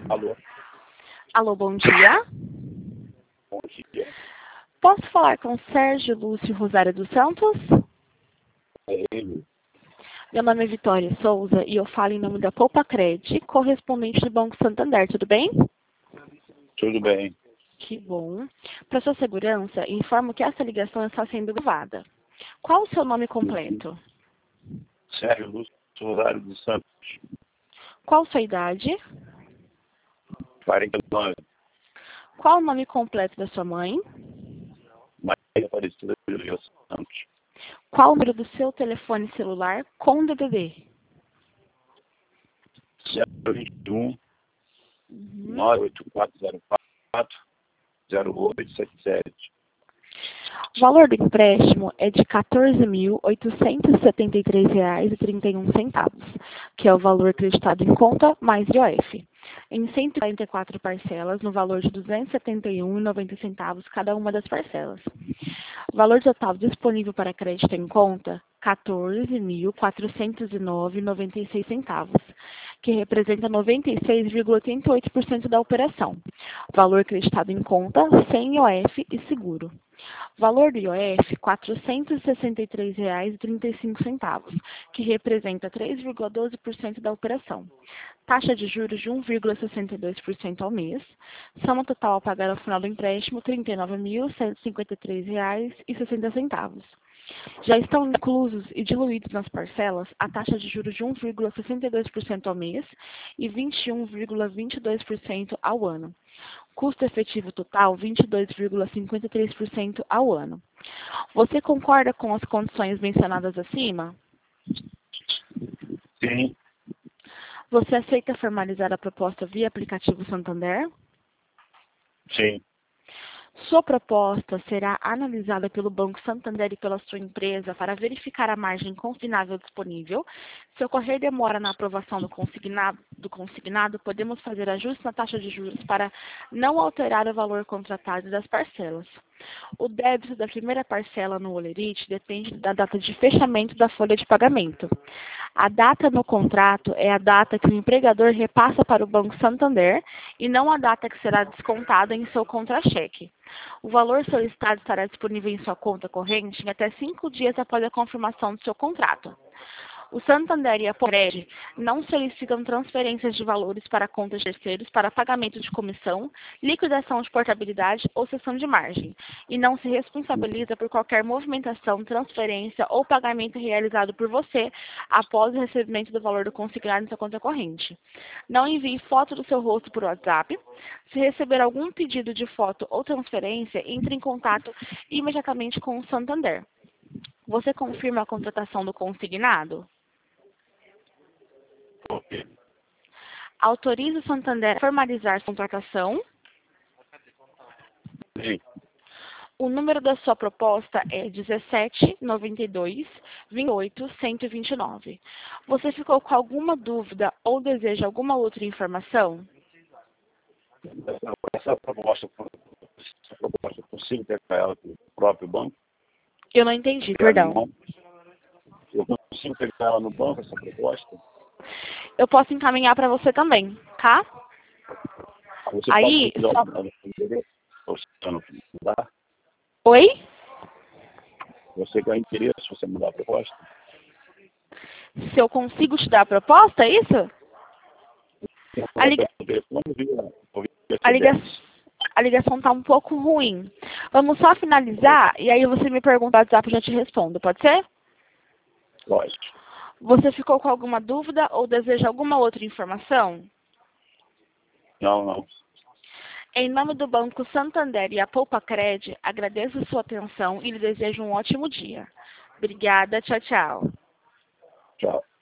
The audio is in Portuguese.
Alô, Alô, bom dia. bom dia. Posso falar com Sérgio Lúcio Rosário dos Santos? É ele. Meu nome é Vitória Souza e eu falo em nome da Poupacred, correspondente do Banco Santander, tudo bem? Tudo bem. Que bom. Para sua segurança, informo que essa ligação está sendo gravada. Qual o seu nome completo? Sérgio Lúcio Rosário dos Santos, Qual sua idade? 49. Qual o nome completo da sua mãe? Maria Aparecida de Rio Santos. Qual o número do seu telefone celular com DDD? 021 Uhum. 98404 0877. O valor do empréstimo é de R$ 14.873,31, que é o valor acreditado em conta mais IOF, em 144 parcelas, no valor de R$ 271,90 cada uma das parcelas. O valor total disponível para crédito em conta, R$ 14.409,96, que representa 96,88% da operação. Valor acreditado em conta, sem IOF e seguro. Valor do IOF, R$ 463,35, que representa 3,12% da operação. Taxa de juros de 1,62% ao mês. Soma total a pagar ao final do empréstimo, R$ 39.153,60. Já estão inclusos e diluídos nas parcelas a taxa de juros de 1,62% ao mês e 21,22% ao ano. Custo efetivo total, 22,53% ao ano. Você concorda com as condições mencionadas acima? Sim, Você aceita formalizar a proposta via aplicativo Santander? sim. Sua proposta será analisada pelo Banco Santander e pela sua empresa para verificar a margem consignável disponível. Se ocorrer demora na aprovação do consignado, podemos fazer ajustes na taxa de juros para não alterar o valor contratado das parcelas. O débito da primeira parcela no Olerite depende da data de fechamento da folha de pagamento. A data no contrato é a data que o empregador repassa para o Banco Santander e não a data que será descontada em seu contra-cheque. O valor solicitado estará disponível em sua conta corrente em até 5 dias após a confirmação do seu contrato. O Santander e a Poupacred não solicitam transferências de valores para contas de terceiros para pagamento de comissão, liquidação de portabilidade ou cessão de margem, e não se responsabiliza por qualquer movimentação, transferência ou pagamento realizado por você após o recebimento do valor do consignado em sua conta corrente. Não envie foto do seu rosto por WhatsApp. Se receber algum pedido de foto ou transferência, entre em contato imediatamente com o Santander. Você confirma a contratação do consignado? Ok. Autoriza o Santander a formalizar sua contratação. Sim. O número da sua proposta é 1792-28-129. Você ficou com alguma dúvida ou deseja alguma outra informação? Essa proposta eu consigo pegar ela do próprio banco? Eu não entendi, perdão. Eu consigo pegar ela no banco, essa proposta? Eu posso encaminhar para você também, tá? Você Aí, pode só... você não mudar? Oi? Você quer interesse, você mudar a proposta? Se eu consigo te dar a proposta, é isso? A, liga... a, liga... a ligação está um pouco ruim. Vamos só finalizar e aí você me pergunta no WhatsApp e eu já te respondo, pode ser? Pode. Você ficou com alguma dúvida ou deseja alguma outra informação? Não. Em nome do Banco Santander e a Poupacred, agradeço sua atenção e lhe desejo um ótimo dia. Obrigada, tchau, tchau. Tchau.